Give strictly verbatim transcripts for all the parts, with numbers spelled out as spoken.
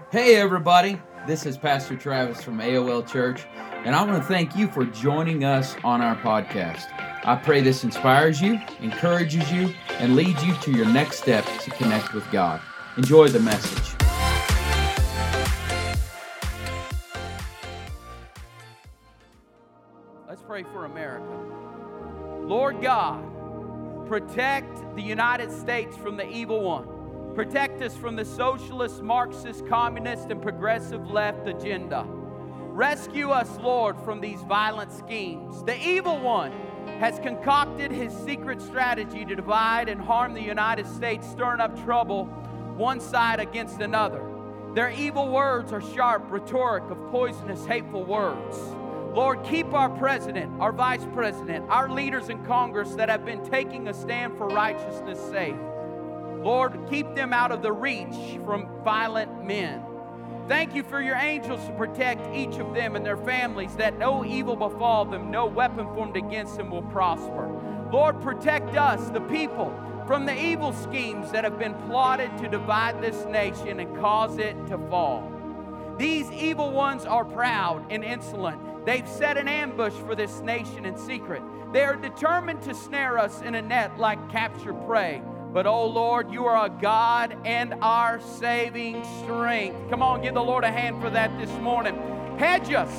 Hey everybody, this is Pastor Travis from A O L Church, and I want to thank you for joining us on our podcast. I pray this inspires you, encourages you, and leads you to your next step to connect with God. Enjoy the message. Let's pray for America. Lord God, protect the United States from the evil one. Protect us from the socialist, Marxist, communist, and progressive left agenda. Rescue us, Lord, from these violent schemes. The evil one has concocted his secret strategy to divide and harm the United States, stirring up trouble one side against another. Their evil words are sharp rhetoric of poisonous, hateful words. Lord, keep our president, our vice president, our leaders in Congress that have been taking a stand for righteousness safe. Lord, keep them out of the reach from violent men. Thank you for your angels to protect each of them and their families, that no evil befall them, no weapon formed against them will prosper. Lord, protect us, the people, from the evil schemes that have been plotted to divide this nation and cause it to fall. These evil ones are proud and insolent. They've set an ambush for this nation in secret. They are determined to snare us in a net like captured prey. But, oh Lord, you are a God and our saving strength. Come on, give the Lord a hand for that this morning. Hedge us.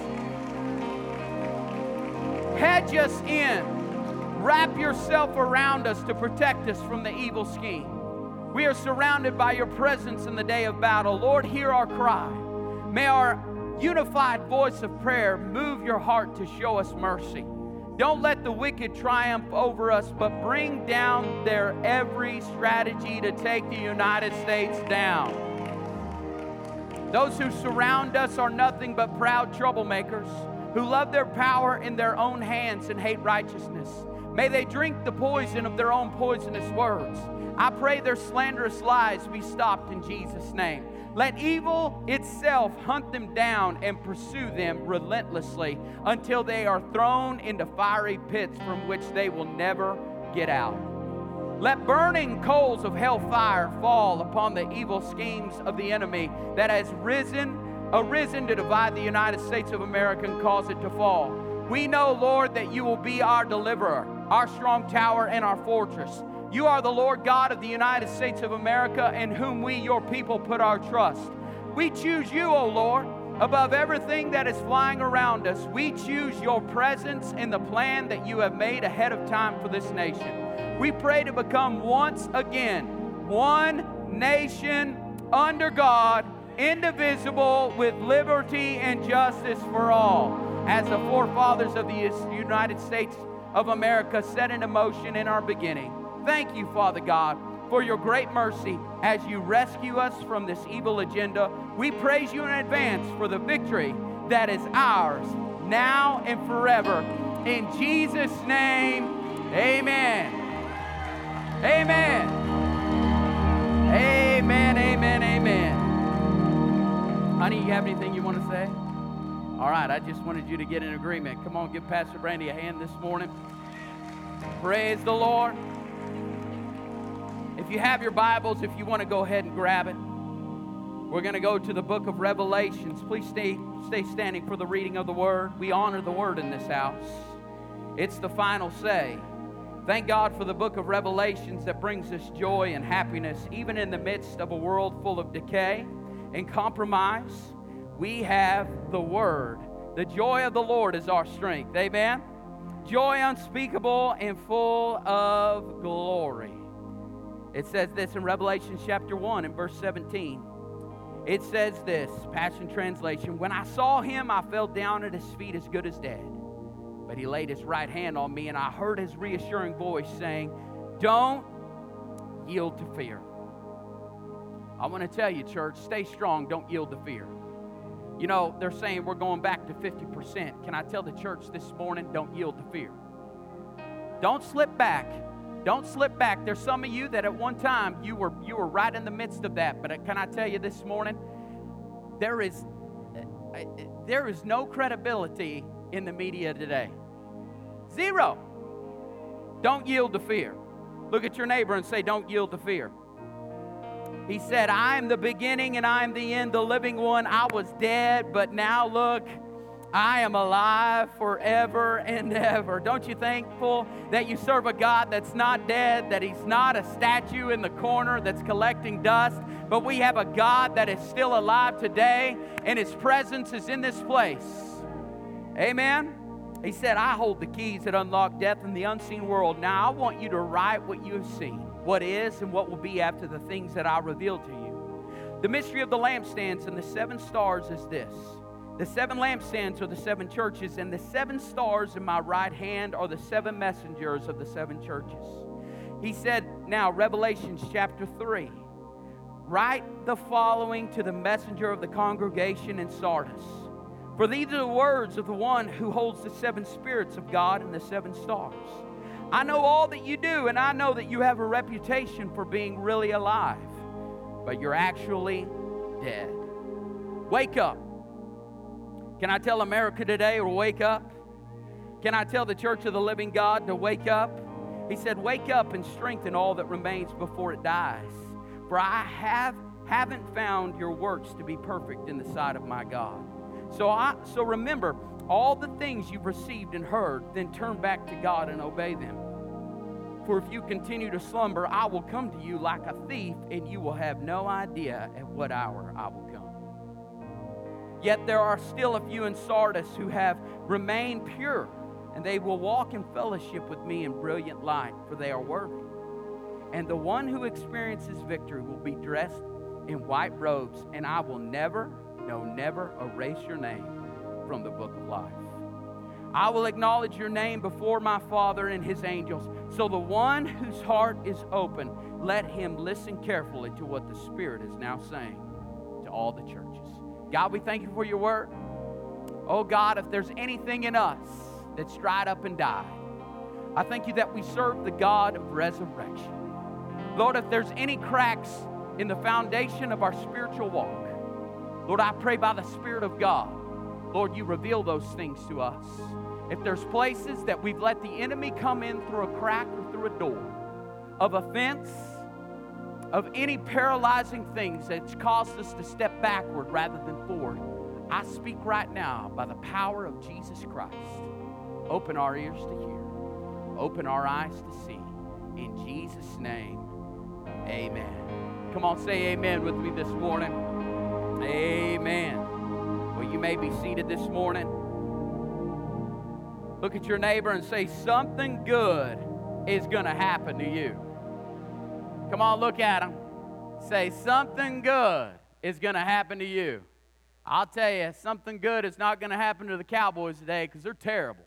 Hedge us in. Wrap yourself around us to protect us from the evil scheme. We are surrounded by your presence in the day of battle. Lord, hear our cry. May our unified voice of prayer move your heart to show us mercy. Don't let the wicked triumph over us, but bring down their every strategy to take the United States down. Those who surround us are nothing but proud troublemakers who love their power in their own hands and hate righteousness. May they drink the poison of their own poisonous words. I pray their slanderous lies be stopped in Jesus' name. Let evil itself hunt them down and pursue them relentlessly until they are thrown into fiery pits from which they will never get out. Let burning coals of hellfire fall upon the evil schemes of the enemy that has risen, arisen to divide the United States of America and cause it to fall. We know, Lord, that you will be our deliverer, our strong tower, and our fortress. You are the Lord God of the United States of America, in whom we, your people, put our trust. We choose you, O Lord, above everything that is flying around us. We choose your presence in the plan that you have made ahead of time for this nation. We pray to become once again one nation under God, indivisible, with liberty and justice for all, as the forefathers of the United States of America set into motion in our beginning. Thank you, Father God, for your great mercy as you rescue us from this evil agenda. We praise you in advance for the victory that is ours now and forever. In Jesus' name, amen. Amen. Amen, amen, amen. Honey, you have anything you want to say? All right, I just wanted you to get in agreement. Come on, give Pastor Brandy a hand this morning. Praise the Lord. If you have your Bibles, if you want to go ahead and grab it, we're going to go to the book of Revelations. Please stay, stay standing for the reading of the Word. We honor the Word in this house. It's the final say. Thank God for the book of Revelations that brings us joy and happiness, even in the midst of a world full of decay and compromise. We have the Word. The joy of the Lord is our strength. Amen? Joy unspeakable and full of glory. It says this in Revelation chapter one and verse seventeen. It says this, Passion Translation, when I saw him, I fell down at his feet as good as dead. But he laid his right hand on me, and I heard his reassuring voice saying, don't yield to fear. I want to tell you, church, stay strong, don't yield to fear. You know, they're saying we're going back to fifty percent. Can I tell the church this morning, don't yield to fear. Don't slip back. Don't slip back. There's some of you that at one time you were you were right in the midst of that. But can I tell you this morning, there is there is no credibility in the media today. Zero. Don't yield to fear. Look at your neighbor and say, don't yield to fear. He said, I am the beginning and I am the end, the living one. I was dead, but now look, I am alive forever and ever. Don't you thankful that you serve a God that's not dead, that He's not a statue in the corner that's collecting dust, but we have a God that is still alive today, and His presence is in this place. Amen? He said, I hold the keys that unlock death in the unseen world. Now I want you to write what you have seen, what is and what will be after the things that I reveal to you. The mystery of the lampstands and the seven stars is this. The seven lampstands are the seven churches, and the seven stars in my right hand are the seven messengers of the seven churches. He said, now, Revelations chapter three, write the following to the messenger of the congregation in Sardis. For these are the words of the one who holds the seven spirits of God and the seven stars. I know all that you do, and I know that you have a reputation for being really alive, but you're actually dead. Wake up. Can I tell America today to wake up? Can I tell the Church of the Living God to wake up? He said, wake up and strengthen all that remains before it dies. For I have, haven't found your works to be perfect in the sight of my God. So, I, so remember all the things you've received and heard, then turn back to God and obey them. For if you continue to slumber, I will come to you like a thief, and you will have no idea at what hour I will come. Yet there are still a few in Sardis who have remained pure, and they will walk in fellowship with me in brilliant light, for they are worthy. And the one who experiences victory will be dressed in white robes, and I will never, no, never erase your name from the book of life. I will acknowledge your name before my Father and His angels. So the one whose heart is open, let him listen carefully to what the Spirit is now saying to all the churches. God, we thank you for your word. Oh God, if there's anything in us that's dried up and died, I thank you that we serve the God of resurrection. Lord, if there's any cracks in the foundation of our spiritual walk, Lord, I pray by the Spirit of God, Lord, you reveal those things to us. If there's places that we've let the enemy come in through a crack or through a door of offense, of any paralyzing things that's caused us to step backward rather than forward, I speak right now by the power of Jesus Christ. Open our ears to hear. Open our eyes to see. In Jesus' name, amen. Come on, say amen with me this morning. Amen. Well, you may be seated this morning. Look at your neighbor and say, something good is going to happen to you. Come on, look at him. Say, something good is going to happen to you. I'll tell you, something good is not going to happen to the Cowboys today because they're terrible.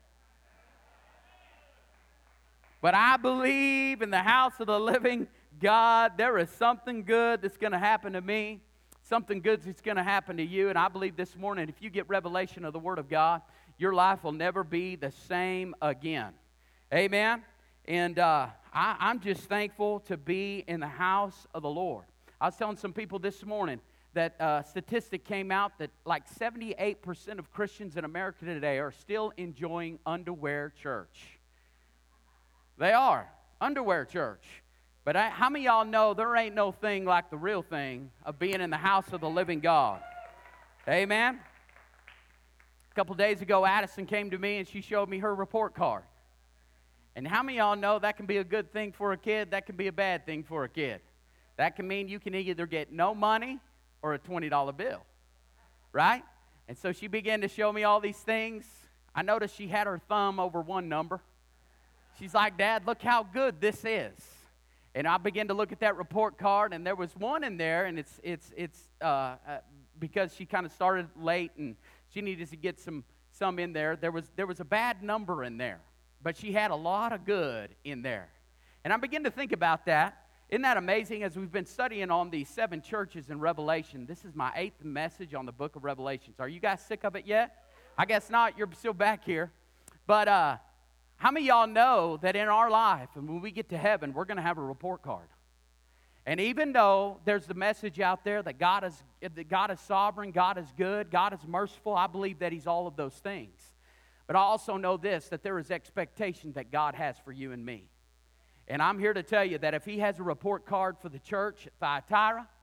But I believe in the house of the living God, there is something good that's going to happen to me. Something good that's going to happen to you. And I believe this morning, if you get revelation of the Word of God, your life will never be the same again. Amen? And uh, I, I'm just thankful to be in the house of the Lord. I was telling some people this morning that uh, statistic came out that like seventy-eight percent of Christians in America today are still enjoying underwear church. They are. Underwear church. But I, how many of y'all know there ain't no thing like the real thing of being in the house of the living God? Amen? A couple days ago, Addison came to me and she showed me her report card. And how many of y'all know that can be a good thing for a kid? That can be a bad thing for a kid. That can mean you can either get no money or a twenty dollar bill, right? And so she began to show me all these things. I noticed she had her thumb over one number. She's like, Dad, look how good this is. And I began to look at that report card, and there was one in there, and it's it's it's uh, uh, because she kind of started late, and she needed to get some some in there. There was there was a bad number in there, but she had a lot of good in there. And I began to think about that. Isn't that amazing? As we've been studying on these seven churches in Revelation, this is my eighth message on the book of Revelations. Are you guys sick of it yet? I guess not. You're still back here. But uh, how many of y'all know that in our life, and when we get to heaven, we're going to have a report card? And even though there's the message out there that God is, that God is sovereign, God is good, God is merciful, I believe that He's all of those things. But I also know this, that there is expectation that God has for you and me. And I'm here to tell you that if He has a report card for the church at Thyatira,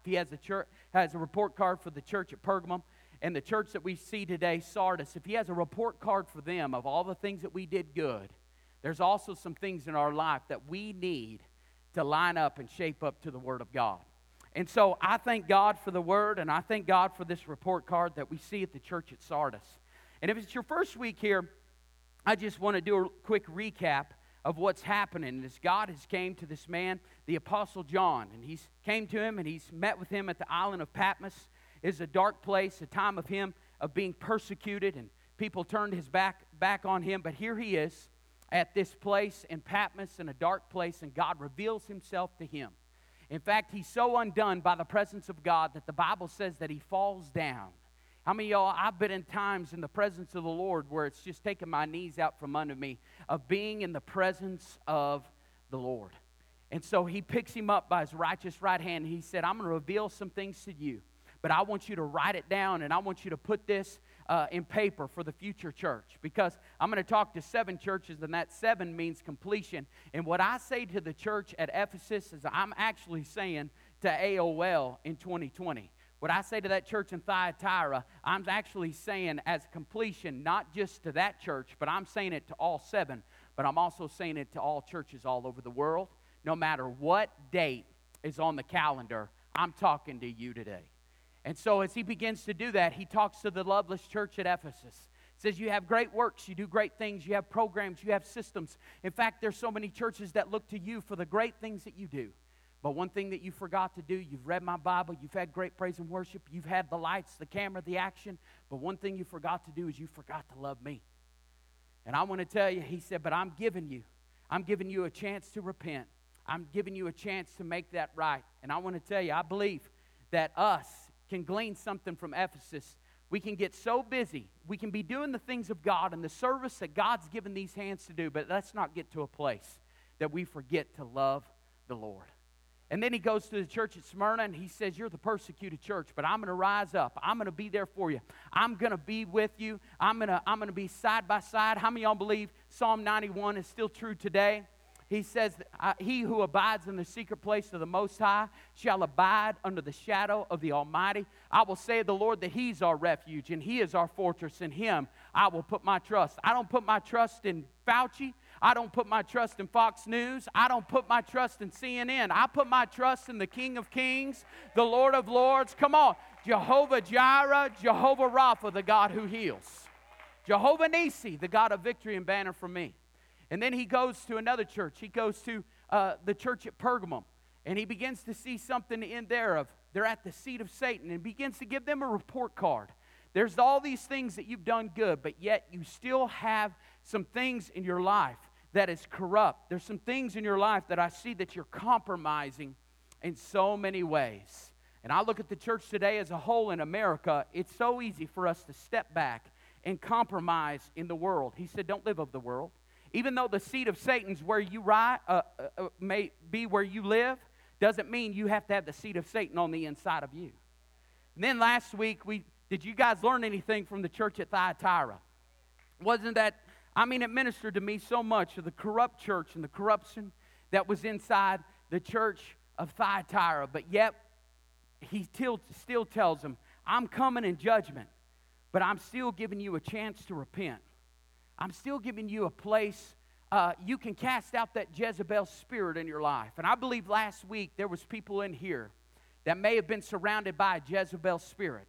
If he has a church, has a report card for the church at Pergamum and the church that we see today, Sardis, if he has a report card for them of all the things that we did good, there's also some things in our life that we need to line up and shape up to the Word of God. And so I thank God for the Word, and I thank God for this report card that we see at the church at Sardis. And if it's your first week here, I just want to do a quick recap of what's happening. As God has came to this man, the Apostle John, and he's came to him and he's met with him at the island of Patmos. It's a dark place, a time of him of being persecuted, and people turned his back back on him. But here he is at this place in Patmos, in a dark place, and God reveals himself to him. In fact, he's so undone by the presence of God that the Bible says that he falls down. How many of y'all, I've been in times in the presence of the Lord where it's just taken my knees out from under me of being in the presence of the Lord. And so he picks him up by his righteous right hand, and he said, I'm going to reveal some things to you, but I want you to write it down, and I want you to put this uh, in paper for the future church, because I'm going to talk to seven churches, and that seven means completion. And what I say to the church at Ephesus is I'm actually saying to A O L in twenty twenty. What I say to that church in Thyatira, I'm actually saying as completion, not just to that church, but I'm saying it to all seven, but I'm also saying it to all churches all over the world. No matter what date is on the calendar, I'm talking to you today. And so as he begins to do that, he talks to the Loveless church at Ephesus. He says, you have great works, you do great things, you have programs, you have systems. In fact, there's so many churches that look to you for the great things that you do. But one thing that you forgot to do, you've read my Bible, you've had great praise and worship, you've had the lights, the camera, the action, but one thing you forgot to do is you forgot to love me. And I want to tell you, he said, but I'm giving you, I'm giving you a chance to repent. I'm giving you a chance to make that right. And I want to tell you, I believe that us can glean something from Ephesus. We can get so busy, we can be doing the things of God and the service that God's given these hands to do, but let's not get to a place that we forget to love the Lord. And then he goes to the church at Smyrna and he says, you're the persecuted church, but I'm going to rise up. I'm going to be there for you. I'm going to be with you. I'm going to I'm going to be side by side. How many of y'all believe Psalm ninety-one is still true today? He says, he who abides in the secret place of the Most High shall abide under the shadow of the Almighty. I will say of the Lord that he's our refuge and he is our fortress. In him I will put my trust. I don't put my trust in Fauci. I don't put my trust in Fox News. I don't put my trust in C N N. I put my trust in the King of Kings, the Lord of Lords. Come on. Jehovah Jireh, Jehovah Rapha, the God who heals. Jehovah Nisi, the God of victory and banner for me. And then he goes to another church. He goes to uh, the church at Pergamum. And he begins to see something in there of they're at the seat of Satan. And begins to give them a report card. There's all these things that you've done good, but yet you still have some things in your life that is corrupt. There's some things in your life that I see that you're compromising in so many ways. And I look at the church today as a whole in America. It's so easy for us to step back and compromise in the world. He said, don't live of the world. Even though the seat of Satan's where you ride, uh, uh, may be where you live, doesn't mean you have to have the seat of Satan on the inside of you. And then last week, we did you guys learn anything from the church at Thyatira? Wasn't that, I mean, it ministered to me so much of the corrupt church and the corruption that was inside the church of Thyatira. But yet, he still, still tells them, I'm coming in judgment, but I'm still giving you a chance to repent. I'm still giving you a place uh, you can cast out that Jezebel spirit in your life. And I believe last week there was people in here that may have been surrounded by a Jezebel spirit.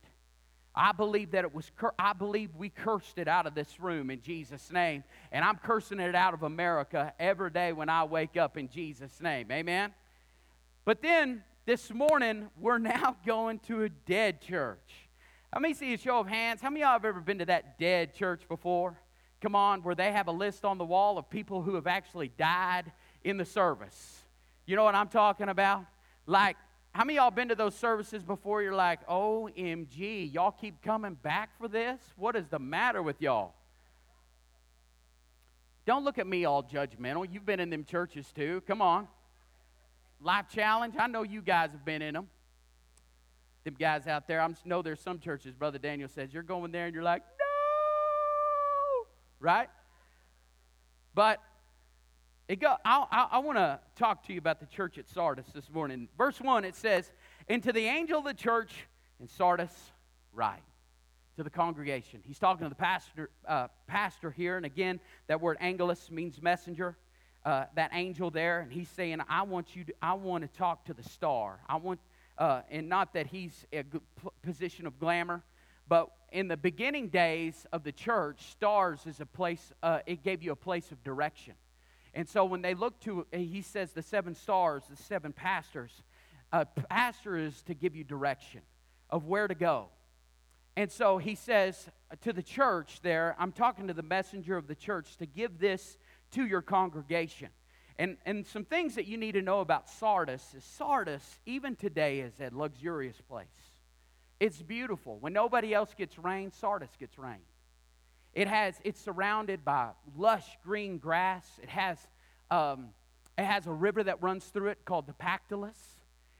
I believe that it was, cur- I believe we cursed it out of this room in Jesus' name. And I'm cursing it out of America every day when I wake up in Jesus' name. Amen? But then this morning, we're now going to a dead church. Let me see a show of hands. How many of y'all have ever been to that dead church before? Come on, where they have a list on the wall of people who have actually died in the service. You know what I'm talking about? Like, how many of y'all been to those services before? You're like, O M G, y'all keep coming back for this? What is the matter with y'all? Don't look at me all judgmental. You've been in them churches too. Come on. Life Challenge, I know you guys have been in them. Them guys out there, I know there's some churches, Brother Daniel says, you're going there and you're like, no, right? But it go, I, I, I want to talk to you about the church at Sardis this morning. Verse one, it says, And to the angel of the church in Sardis, write. To the congregation. He's talking to the pastor uh, pastor here. And again, that word angelus means messenger. Uh, that angel there. And he's saying, I want you to, I want to talk to the star. I want, uh, and not that he's a good position of glamour, but in the beginning days of the church, stars is a place, uh, it gave you a place of direction. And so when they look to, he says the seven stars, the seven pastors, a pastor is to give you direction of where to go. And so he says to the church there, I'm talking to the messenger of the church to give this to your congregation. And, and some things that you need to know about Sardis is Sardis, even today, is a luxurious place. It's beautiful. When nobody else gets rain, Sardis gets rain. It has, it's surrounded by lush green grass. It has, um, it has a river that runs through it called the Pactolus.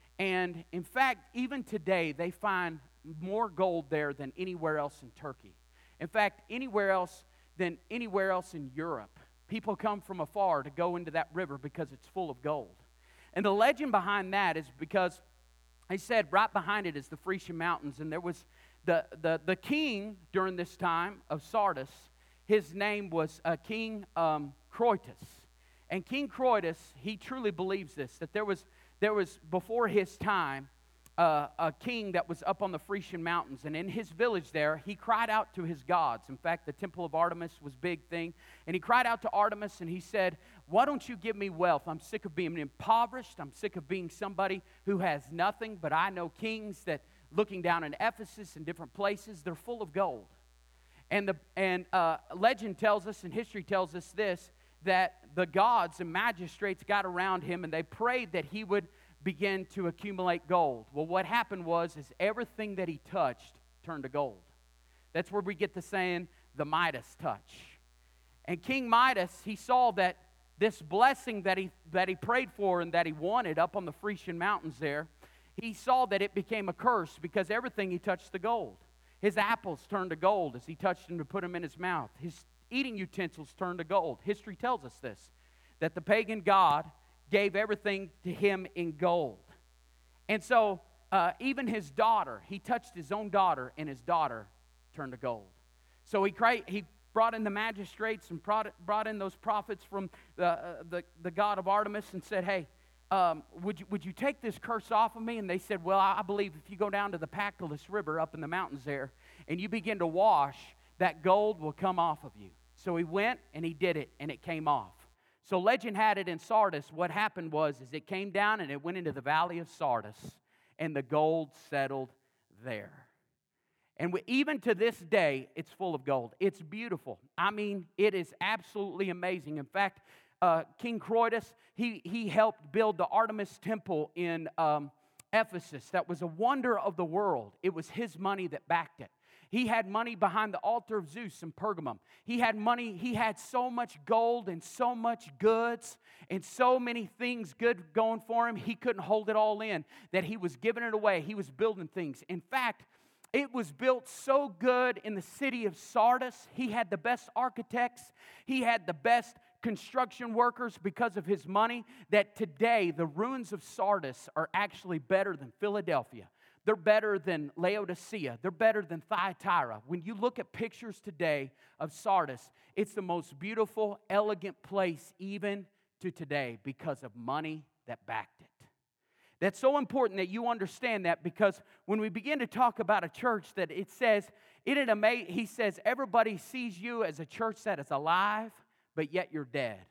And in fact, even today, they find more gold there than anywhere else in Turkey. In fact, anywhere else than anywhere else in Europe. People come from afar to go into that river because it's full of gold. And the legend behind that is because they said right behind it is the Frisian Mountains, and there was the, the, the king during this time of Sardis. His name was uh, King um, Croetus. And King Croetus, he truly believes this, that there was, there was before his time, Uh, a king that was up on the Frisian Mountains, and in his village there, he cried out to his gods. In fact, the temple of Artemis was a big thing, and he cried out to Artemis, and he said, why don't you give me wealth? I'm sick of being impoverished. I'm sick of being somebody who has nothing, but I know kings that, looking down in Ephesus and different places, they're full of gold. And, the, and uh, legend tells us, and history tells us this, that the gods and magistrates got around him, and they prayed that he would begin to accumulate gold. Well, what happened was is everything that he touched turned to gold. That's where we get the saying, the Midas touch. And King Midas, he saw that this blessing that he that he prayed for and that he wanted up on the Frisian Mountains there, he saw that it became a curse because everything he touched to gold. His apples turned to gold as he touched them to put them in his mouth. His eating utensils turned to gold. History tells us this, that the pagan god gave everything to him in gold. And so uh, even his daughter, he touched his own daughter, and his daughter turned to gold. So he cra- he brought in the magistrates and brought, brought in those prophets from the, uh, the, the god of Artemis and said, hey, um, would, you, would you take this curse off of me? And they said, well, I believe if you go down to the Pactolus River up in the mountains there, and you begin to wash, that gold will come off of you. So he went and he did it, and it came off. So legend had it in Sardis, what happened was is it came down and it went into the valley of Sardis, and the gold settled there. And we, even to this day, it's full of gold. It's beautiful. I mean, it is absolutely amazing. In fact, uh, King Croetus, he, he helped build the Artemis Temple in um, Ephesus. That was a wonder of the world. It was his money that backed it. He had money behind the altar of Zeus in Pergamum. He had money, he had so much gold and so much goods and so many things good going for him, he couldn't hold it all in, that he was giving it away. He was building things. In fact, it was built so good in the city of Sardis. He had the best architects. He had the best construction workers because of his money, that today the ruins of Sardis are actually better than Philadelphia. They're better than Laodicea. They're better than Thyatira. When you look at pictures today of Sardis, it's the most beautiful, elegant place even to today because of money that backed it. That's so important that you understand that, because when we begin to talk about a church, that it says, it is ama- he says, everybody sees you as a church that is alive, but yet you're dead.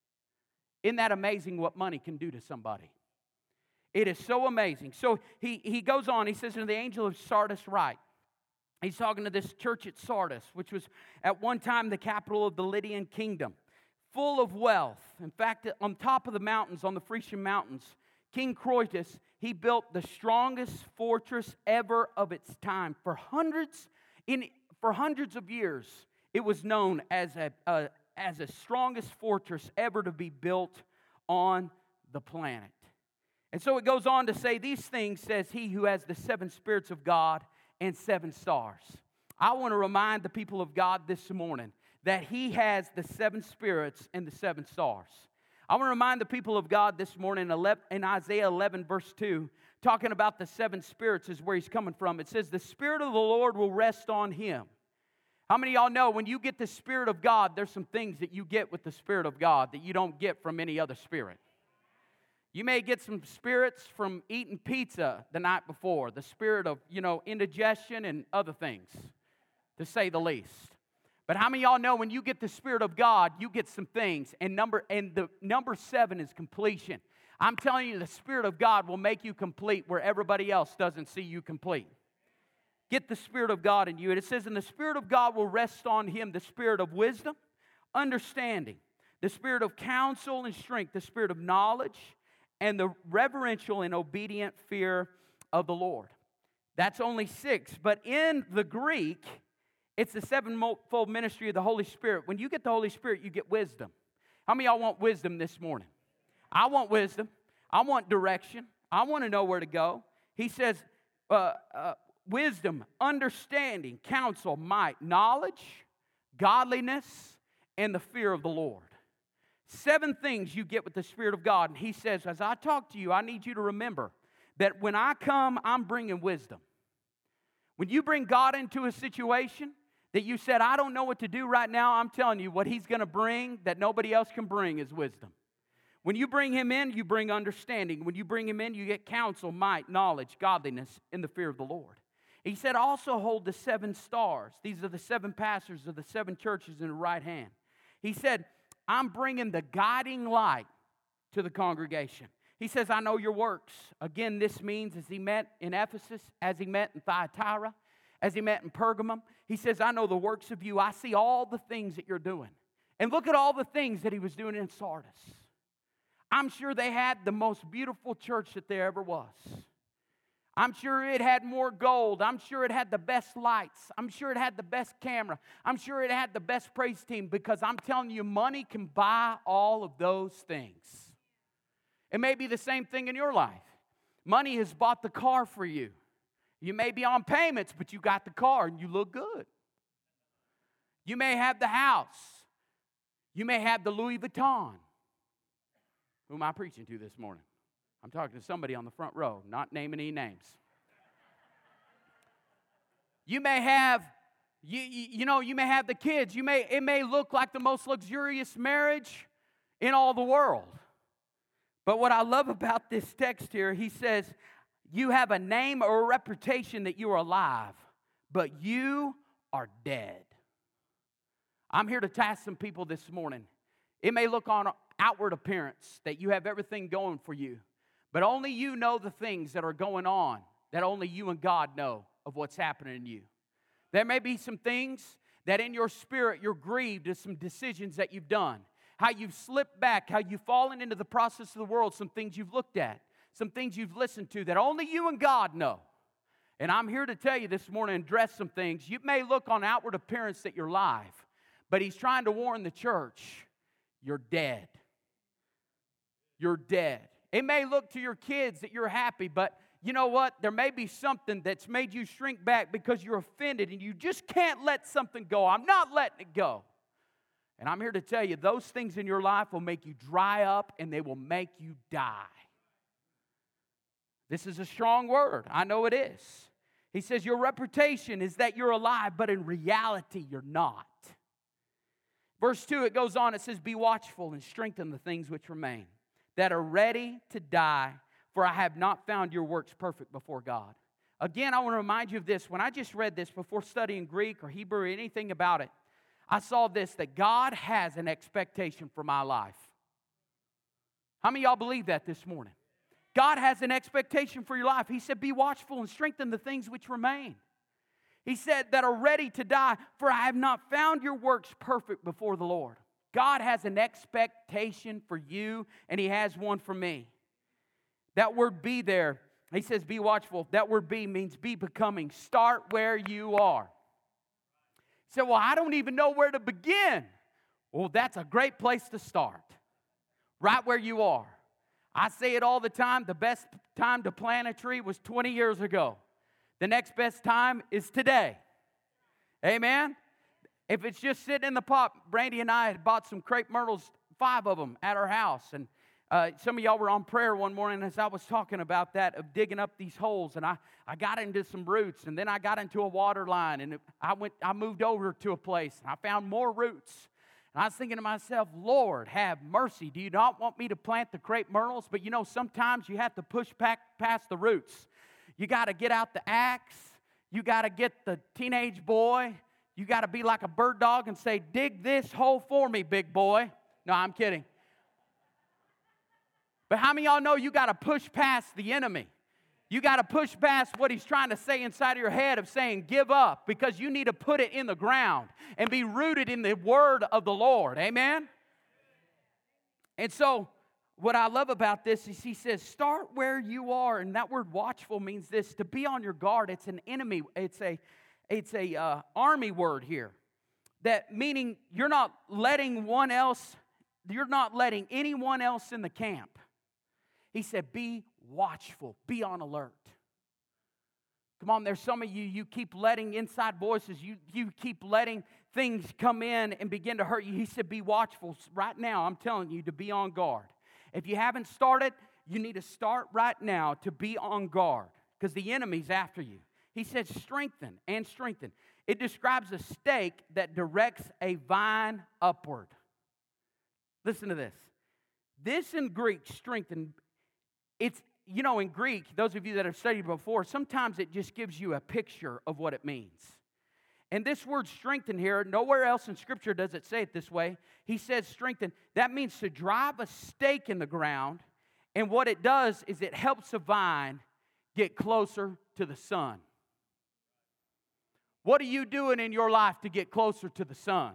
Isn't that amazing what money can do to somebody? It is so amazing. So he, he goes on, he says, to the angel of Sardis write. He's talking to this church at Sardis, which was at one time the capital of the Lydian kingdom, full of wealth. In fact, on top of the mountains, on the Frisian Mountains, King Croesus, he built the strongest fortress ever of its time. For hundreds, in, for hundreds of years, it was known as a, a, as the strongest fortress ever to be built on the planet. And so it goes on to say, these things says he who has the seven spirits of God and seven stars. I want to remind the people of God this morning that he has the seven spirits and the seven stars. I want to remind the people of God this morning in Isaiah eleven verse two talking about the seven spirits is where he's coming from. It says, the Spirit of the Lord will rest on him. How many of y'all know when you get the Spirit of God, there's some things that you get with the Spirit of God that you don't get from any other spirit? You may get some spirits from eating pizza the night before, the spirit of, you know, indigestion and other things, to say the least. But how many of y'all know when you get the Spirit of God, you get some things, and number and the number seven is completion. I'm telling you, the Spirit of God will make you complete where everybody else doesn't see you complete. Get the Spirit of God in you. And it says, and the Spirit of God will rest on him, the Spirit of wisdom, understanding, the Spirit of counsel and strength, the Spirit of knowledge, and the reverential and obedient fear of the Lord. That's only six. But in the Greek, it's the sevenfold ministry of the Holy Spirit. When you get the Holy Spirit, you get wisdom. How many of y'all want wisdom this morning? I want wisdom. I want direction. I want to know where to go. He says, uh, uh, wisdom, understanding, counsel, might, knowledge, godliness, and the fear of the Lord. Seven things you get with the Spirit of God. And he says, as I talk to you, I need you to remember that when I come, I'm bringing wisdom. When you bring God into a situation that you said, I don't know what to do right now, I'm telling you, what he's going to bring that nobody else can bring is wisdom. When you bring him in, you bring understanding. When you bring him in, you get counsel, might, knowledge, godliness, and the fear of the Lord. He said, also hold the seven stars. These are the seven pastors of the seven churches in the right hand. He said, I'm bringing the guiding light to the congregation. He says, I know your works. Again, this means as he met in Ephesus, as he met in Thyatira, as he met in Pergamum, he says, I know the works of you. I see all the things that you're doing. And look at all the things that he was doing in Sardis. I'm sure they had the most beautiful church that there ever was. I'm sure it had more gold. I'm sure it had the best lights. I'm sure it had the best camera. I'm sure it had the best praise team, because I'm telling you, money can buy all of those things. It may be the same thing in your life. Money has bought the car for you. You may be on payments, but you got the car and you look good. You may have the house. You may have the Louis Vuitton. Who am I preaching to this morning? I'm talking to somebody on the front row, not naming any names. You may have, you, you, you know, you may have the kids. You may, it may look like the most luxurious marriage in all the world. But what I love about this text here, he says, you have a name or a reputation that you are alive, but you are dead. I'm here to task some people this morning. It may look on outward appearance that you have everything going for you, but only you know the things that are going on, that only you and God know of what's happening in you. There may be some things that in your spirit you're grieved at some decisions that you've done, how you've slipped back, how you've fallen into the process of the world, some things you've looked at, some things you've listened to that only you and God know. And I'm here to tell you this morning and address some things. You may look on outward appearance that you're alive, but he's trying to warn the church, you're dead. You're dead. It may look to your kids that you're happy, but you know what? There may be something that's made you shrink back because you're offended and you just can't let something go. I'm not letting it go. And I'm here to tell you, those things in your life will make you dry up and they will make you die. This is a strong word. I know it is. He says your reputation is that you're alive, but in reality, you're not. Verse two, it goes on, it says, be watchful and strengthen the things which remain, that are ready to die, for I have not found your works perfect before God. Again, I want to remind you of this. When I just read this before studying Greek or Hebrew or anything about it, I saw this, that God has an expectation for my life. How many of y'all believe that this morning? God has an expectation for your life. He said, be watchful and strengthen the things which remain. He said, that are ready to die, for I have not found your works perfect before the Lord. God has an expectation for you, and He has one for me. That word be there, He says be watchful. That word be means be becoming. Start where you are. You say, well, I don't even know where to begin. Well, that's a great place to start. Right where you are. I say it all the time. The best time to plant a tree was twenty years ago. The next best time is today. Amen? If it's just sitting in the pot, Brandy and I had bought some crepe myrtles, five of them, at our house. And Uh, some of y'all were on prayer one morning as I was talking about that, of digging up these holes, and I, I got into some roots, and then I got into a water line, and I went I moved over to a place, and I found more roots. And I was thinking to myself, Lord, have mercy. Do you not want me to plant the crepe myrtles? But you know, sometimes you have to push back past the roots. You got to get out the axe. You got to get the teenage boy. You got to be like a bird dog and say, dig this hole for me, big boy. No, I'm kidding. But how many of y'all know you got to push past the enemy? You got to push past what he's trying to say inside of your head of saying, give up, because you need to put it in the ground and be rooted in the word of the Lord. Amen? And so what I love about this is he says, start where you are. And that word watchful means this, to be on your guard. It's an enemy. It's a, it's a uh, army word here. That meaning you're not letting one else, you're not letting anyone else in the camp. He said, be watchful, be on alert. Come on, there's some of you, you keep letting inside voices, you, you keep letting things come in and begin to hurt you. He said, be watchful. Right now, I'm telling you to be on guard. If you haven't started, you need to start right now to be on guard, because the enemy's after you. He said, strengthen and strengthen. It describes a stake that directs a vine upward. Listen to this. This in Greek, strengthen, it's, you know, in Greek, those of you that have studied before, sometimes it just gives you a picture of what it means. And this word strengthen here, nowhere else in Scripture does it say it this way. He says strengthen. That means to drive a stake in the ground. And what it does is it helps a vine get closer to the sun. What are you doing in your life to get closer to the sun?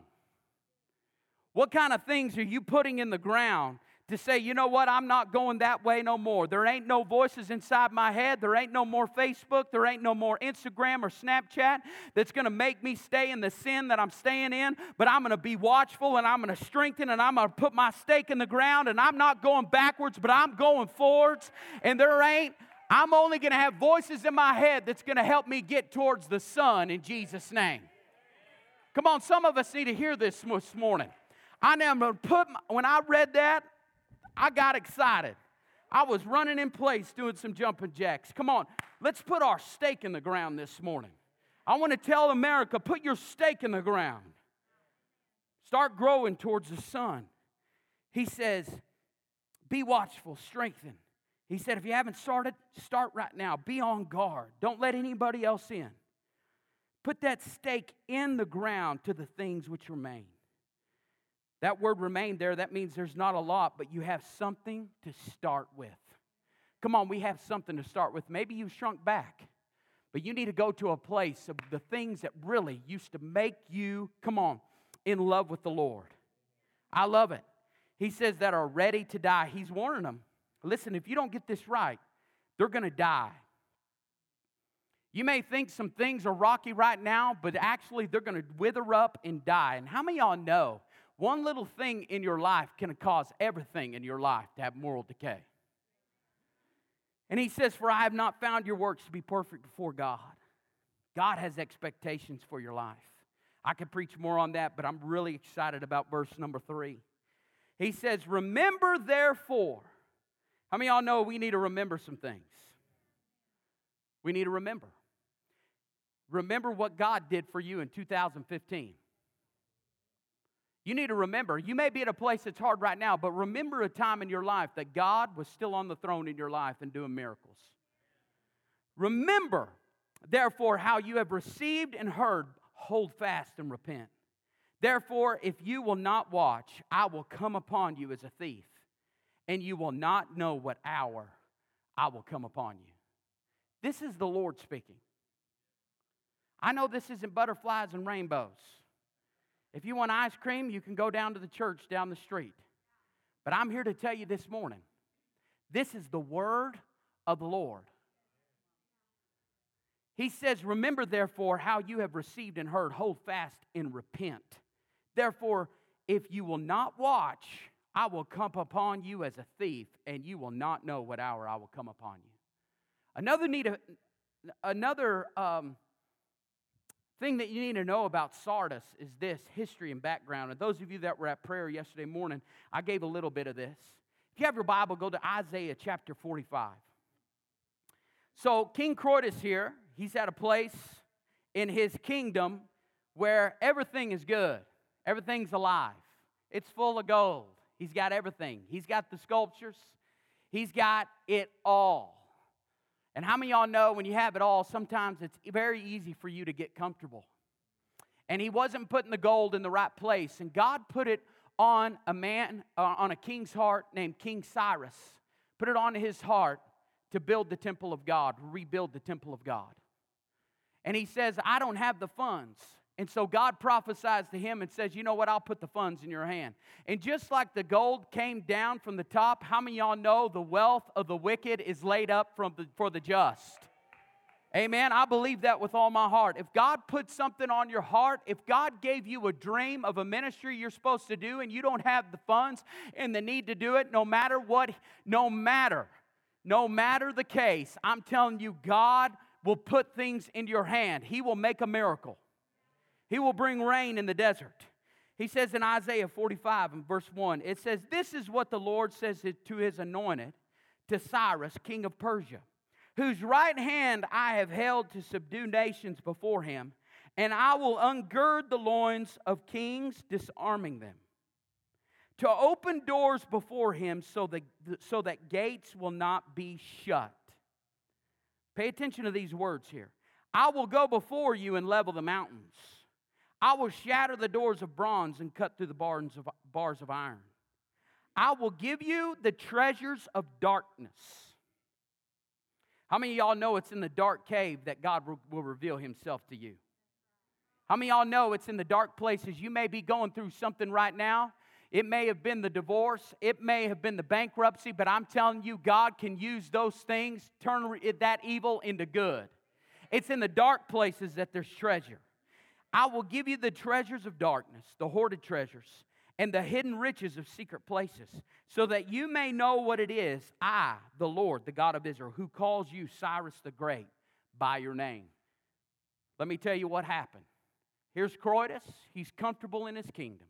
What kind of things are you putting in the ground to say, you know what, I'm not going that way no more. There ain't no voices inside my head. There ain't no more Facebook. There ain't no more Instagram or Snapchat that's going to make me stay in the sin that I'm staying in. But I'm going to be watchful, and I'm going to strengthen, and I'm going to put my stake in the ground, and I'm not going backwards, but I'm going forwards. And there ain't, I'm only going to have voices in my head that's going to help me get towards the sun in Jesus' name. Come on, some of us need to hear this this morning. I never put, my, when I read that, I got excited. I was running in place doing some jumping jacks. Come on, let's put our stake in the ground this morning. I want to tell America, put your stake in the ground. Start growing towards the sun. He says, be watchful, strengthen. He said, if you haven't started, start right now. Be on guard. Don't let anybody else in. Put that stake in the ground to the things which remain. That word remain there, that means there's not a lot, but you have something to start with. Come on, we have something to start with. Maybe you've shrunk back, but you need to go to a place of the things that really used to make you, come on, in love with the Lord. I love it. He says that are ready to die. He's warning them. Listen, if you don't get this right, they're going to die. You may think some things are rocky right now, but actually they're going to wither up and die. And how many of y'all know one little thing in your life can cause everything in your life to have moral decay? And he says, for I have not found your works to be perfect before God. God has expectations for your life. I could preach more on that, but I'm really excited about verse number three. He says, remember therefore. How many of y'all know we need to remember some things? We need to remember. Remember what God did for you in two thousand fifteen. You need to remember. You may be at a place that's hard right now, but remember a time in your life that God was still on the throne in your life and doing miracles. Remember, therefore, how you have received and heard, hold fast and repent. Therefore, if you will not watch, I will come upon you as a thief, and you will not know what hour I will come upon you. This is the Lord speaking. I know this isn't butterflies and rainbows. If you want ice cream, you can go down to the church down the street. But I'm here to tell you this morning, this is the word of the Lord. He says, remember therefore how you have received and heard, hold fast and repent. Therefore, if you will not watch, I will come upon you as a thief, and you will not know what hour I will come upon you. Another need, another um, thing that you need to know about Sardis is this, history and background. And those of you that were at prayer yesterday morning, I gave a little bit of this. If you have your Bible, go to Isaiah chapter forty-five. So King Croesus here, he's at a place in his kingdom where everything is good. Everything's alive. It's full of gold. He's got everything. He's got the sculptures. He's got it all. And how many of y'all know when you have it all, sometimes it's very easy for you to get comfortable. And he wasn't putting the gold in the right place. And God put it on a man, uh, on a king's heart named King Cyrus. Put it on his heart to build the temple of God, rebuild the temple of God. And he says, I don't have the funds. And so God prophesies to him and says, you know what, I'll put the funds in your hand. And just like the gold came down from the top, how many of y'all know the wealth of the wicked is laid up from the, for the just? Amen. I believe that with all my heart. If God put something on your heart, if God gave you a dream of a ministry you're supposed to do and you don't have the funds and the need to do it, no matter what, no matter, no matter the case, I'm telling you, God will put things into your hand. He will make a miracle. He will bring rain in the desert. He says in Isaiah forty-five and verse one, it says, this is what the Lord says to his anointed, to Cyrus, king of Persia, whose right hand I have held to subdue nations before him, and I will ungird the loins of kings, disarming them, to open doors before him so that, so that gates will not be shut. Pay attention to these words here. I will go before you and level the mountains. I will shatter the doors of bronze and cut through the bars of, bars of iron. I will give you the treasures of darkness. How many of y'all know it's in the dark cave that God will reveal himself to you? How many of y'all know it's in the dark places? You may be going through something right now. It may have been the divorce. It may have been the bankruptcy. But I'm telling you, God can use those things, turn that evil into good. It's in the dark places that there's treasure. I will give you the treasures of darkness, the hoarded treasures, and the hidden riches of secret places, so that you may know what it is, I, the Lord, the God of Israel, who calls you Cyrus the Great by your name. Let me tell you what happened. Here's Croesus. He's comfortable in his kingdom.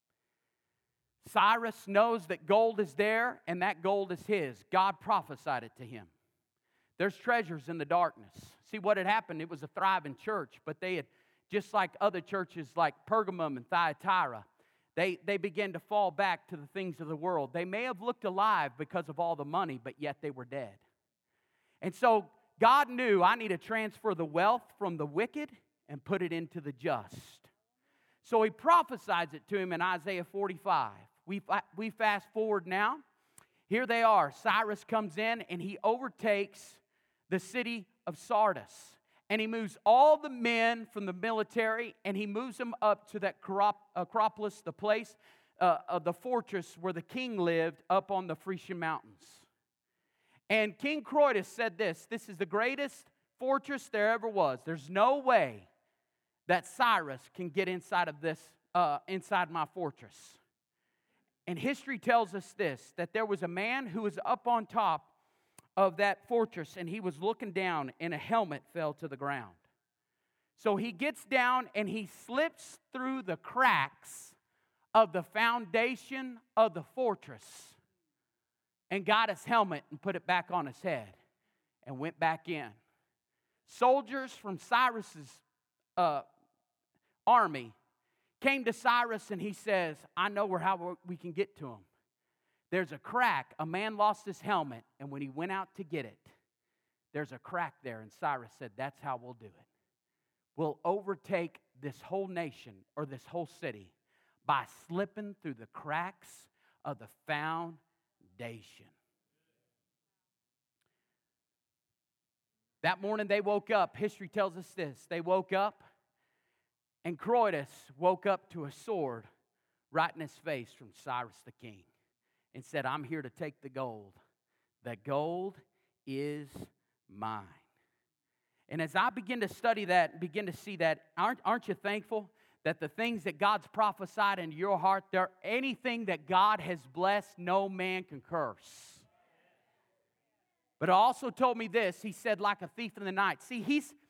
Cyrus knows that gold is there, and that gold is his. God prophesied it to him. There's treasures in the darkness. See what had happened? It was a thriving church, but they had, just like other churches like Pergamum and Thyatira, They, they began to fall back to the things of the world. They may have looked alive because of all the money, but yet they were dead. And so God knew, I need to transfer the wealth from the wicked and put it into the just. So he prophesies it to him in Isaiah forty-five. We, we fast forward now. Here they are. Cyrus comes in and he overtakes the city of Sardis. And he moves all the men from the military, and he moves them up to that Acropolis, the place uh, of the fortress where the king lived up on the Frisian mountains. And King Croesus said this, this is the greatest fortress there ever was. There's no way that Cyrus can get inside of this, uh, inside my fortress. And history tells us this, that there was a man who was up on top of that fortress, and he was looking down, and a helmet fell to the ground. So he gets down, and he slips through the cracks of the foundation of the fortress and got his helmet and put it back on his head and went back in. Soldiers from Cyrus's uh, army came to Cyrus, and he says, I know where how we can get to him. There's a crack. A man lost his helmet, and when he went out to get it, there's a crack there. And Cyrus said, that's how we'll do it. We'll overtake this whole nation or this whole city by slipping through the cracks of the foundation. That morning they woke up. History tells us this. They woke up, and Croesus woke up to a sword right in his face from Cyrus the king. And said, I'm here to take the gold. The gold is mine. And as I begin to study that and begin to see that, aren't, aren't you thankful that the things that God's prophesied into your heart, there anything that God has blessed, no man can curse. But it also told me this. He said, like a thief in the night. See, he's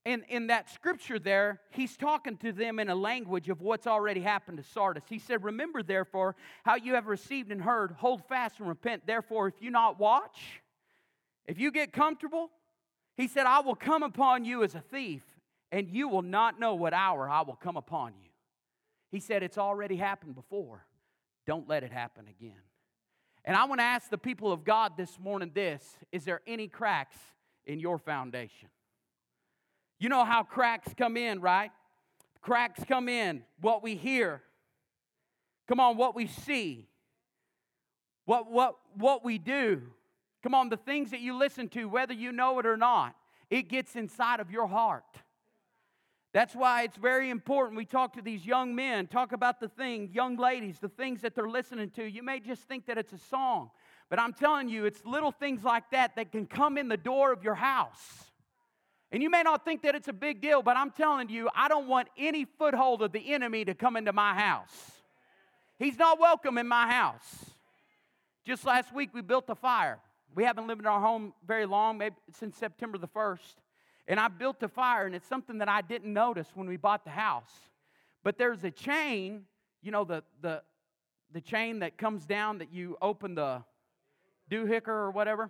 in, in that scripture there, he's talking to them in a language of what's already happened to Sardis. He said, remember therefore how you have received and heard, hold fast and repent. Therefore, if you not watch, if you get comfortable, he said, I will come upon you as a thief, and you will not know what hour I will come upon you. He said, it's already happened before. Don't let it happen again. And I want to ask the people of God this morning this, is there any cracks in your foundation? You know how cracks come in, right? Cracks come in, what we hear. Come on, what we see. What, what, what we do. Come on, the things that you listen to, whether you know it or not, it gets inside of your heart. That's why it's very important we talk to these young men, talk about the thing, young ladies, the things that they're listening to. You may just think that it's a song, but I'm telling you, it's little things like that that can come in the door of your house. And you may not think that it's a big deal, but I'm telling you, I don't want any foothold of the enemy to come into my house. He's not welcome in my house. Just last week, we built a fire. We haven't lived in our home very long, maybe since September the first. And I built a fire, and it's something that I didn't notice when we bought the house. But there's a chain, you know, the the, the chain that comes down that you open the doohickey or whatever.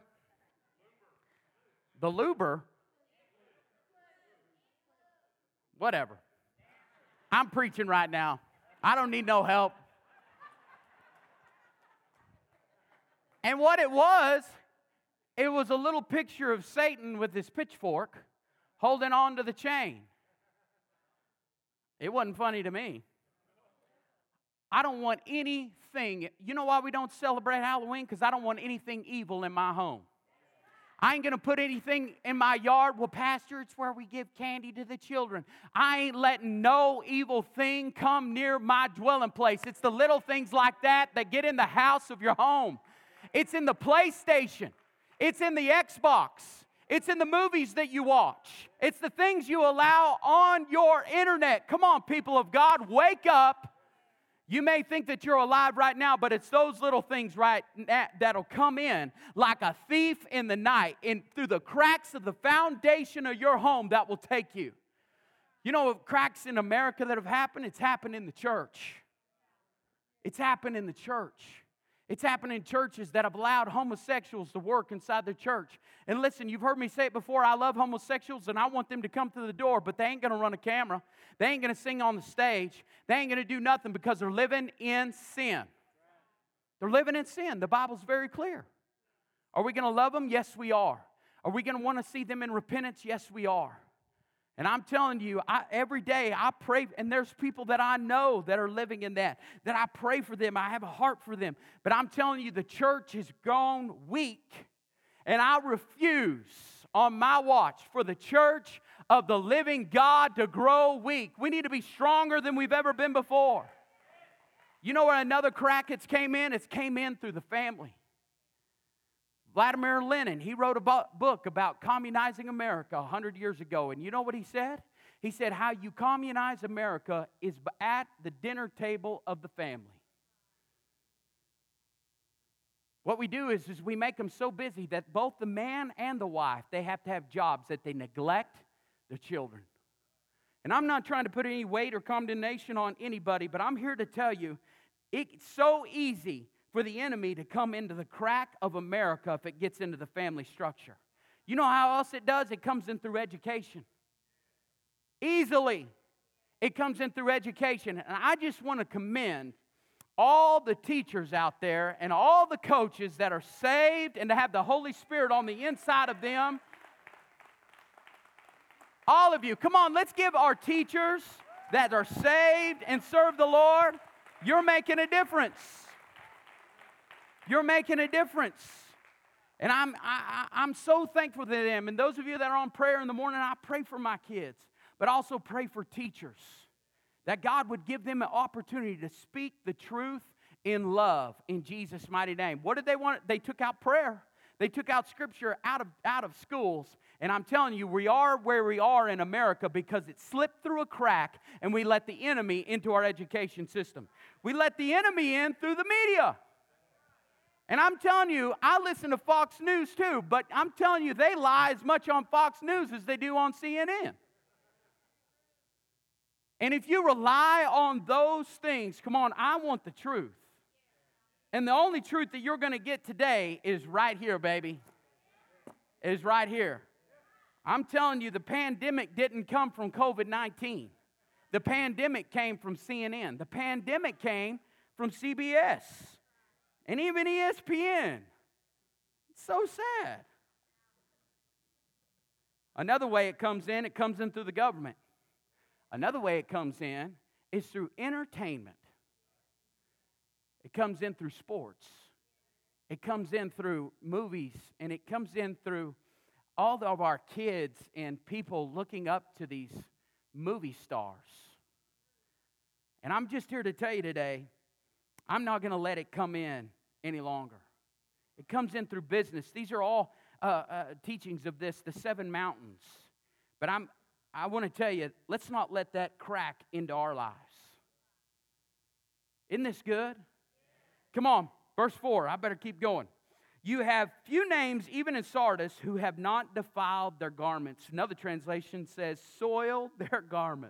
The luber. Whatever. I'm preaching right now. I don't need no help. And what it was, it was a little picture of Satan with his pitchfork holding on to the chain. It wasn't funny to me. I don't want anything. You know why we don't celebrate Halloween? Because I don't want anything evil in my home. I ain't going to put anything in my yard. Well, Pastor, it's where we give candy to the children. I ain't letting no evil thing come near my dwelling place. It's the little things like that that get in the house of your home. It's in the PlayStation. It's in the Xbox. It's in the movies that you watch. It's the things you allow on your internet. Come on, people of God, wake up. You may think that you're alive right now, but it's those little things right that'll come in like a thief in the night and through the cracks of the foundation of your home that will take you. You know what cracks in America that have happened? It's happened in the church. It's happened in the church. It's happened in churches that have allowed homosexuals to work inside their church. And listen, you've heard me say it before, I love homosexuals and I want them to come through the door, but they ain't going to run a camera. They ain't going to sing on the stage. They ain't going to do nothing because they're living in sin. They're living in sin. The Bible's very clear. Are we going to love them? Yes, we are. Are we going to want to see them in repentance? Yes, we are. And I'm telling you, I, every day I pray, and there's people that I know that are living in that, that I pray for them. I have a heart for them. But I'm telling you, the church has gone weak. And I refuse on my watch for the church of the living God to grow weak. We need to be stronger than we've ever been before. You know where another crack it's came in? It's came in through the family. Vladimir Lenin, he wrote a book about communizing America one hundred years ago. And you know what he said? He said, how you communize America is at the dinner table of the family. What we do is, is we make them so busy that both the man and the wife, they have to have jobs that they neglect their children. And I'm not trying to put any weight or condemnation on anybody, but I'm here to tell you, it's so easy for the enemy to come into the crack of America if it gets into the family structure. You know how else it does? It comes in through education. Easily. It comes in through education. And I just want to commend all the teachers out there and all the coaches that are saved and to have the Holy Spirit on the inside of them. All of you, come on, let's give our teachers that are saved and serve the Lord. You're making a difference. You're making a difference. And I'm, I, I'm so thankful to them. And those of you that are on prayer in the morning, I pray for my kids, but also pray for teachers, that God would give them an opportunity to speak the truth in love in Jesus' mighty name. What did they want? They took out prayer. They took out Scripture out of, out of schools. And I'm telling you, we are where we are in America because it slipped through a crack and we let the enemy into our education system. We let the enemy in through the media. And I'm telling you, I listen to Fox News too, but I'm telling you, they lie as much on Fox News as they do on C N N. And if you rely on those things, come on, I want the truth. And the only truth that you're going to get today is right here, baby. Is right here. I'm telling you, the pandemic didn't come from covid nineteen. The pandemic came from C N N. The pandemic came from C B S. And even E S P N. It's so sad. Another way it comes in, it comes in through the government. Another way it comes in is through entertainment. It comes in through sports. It comes in through movies. And it comes in through all of our kids and people looking up to these movie stars. And I'm just here to tell you today, I'm not going to let it come in any longer. It comes in through business. These are all uh, uh, teachings of this, the seven mountains. But I'm, I want to tell you, let's not let that crack into our lives. Isn't this good? Come on, verse four. I better keep going. You have few names, even in Sardis, who have not defiled their garments. Another translation says, soiled their garments.